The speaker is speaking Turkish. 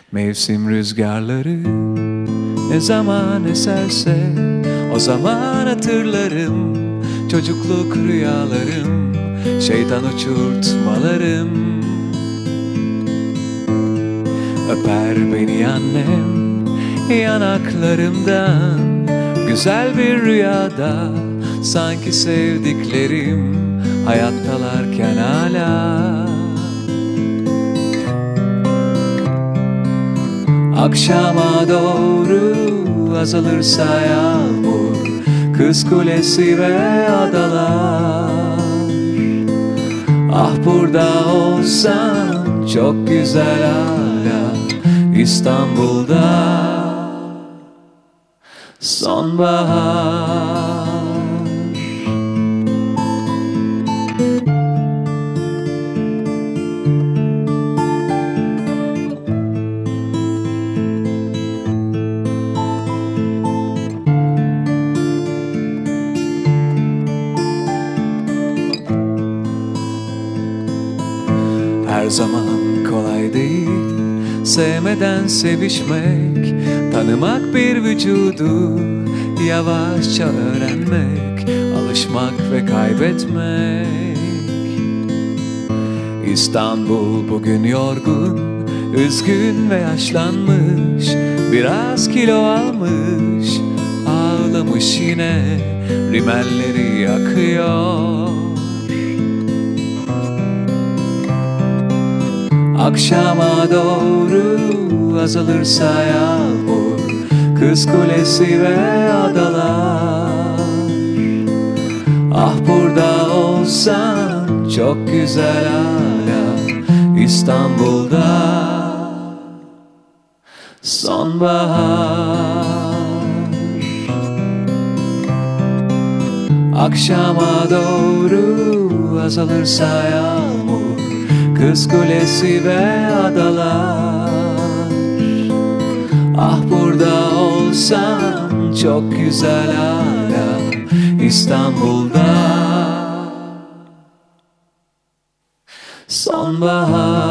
Mevsim rüzgarları ne zaman eserse o zaman hatırlarım çocukluk rüyalarım, şeytan uçurtmalarım. Öper beni annem yanaklarımdan, güzel bir rüyada sanki sevdiklerim hayattalarken hala. Akşama doğru azalırsa yağmur, Kız Kulesi ve adalar. Ah burada olsan çok güzel hala, İstanbul'da sonbahar. Her zaman kolay değil sevmeden sevişmek, tanımak bir vücudu, yavaşça öğrenmek, alışmak ve kaybetmek. İstanbul bugün yorgun, üzgün ve yaşlanmış, biraz kilo almış, ağlamış yine, rimelleri yakıyor. Akşama doğru azalırsa yağmur, Kız Kulesi ve adalar. Ah burada olsan çok güzel hala, İstanbul'da sonbahar. Akşama doğru azalırsa yağmur, Kız Kulesi ve adalar. Ah burada olsan çok güzel hala, İstanbul'da sonbahar.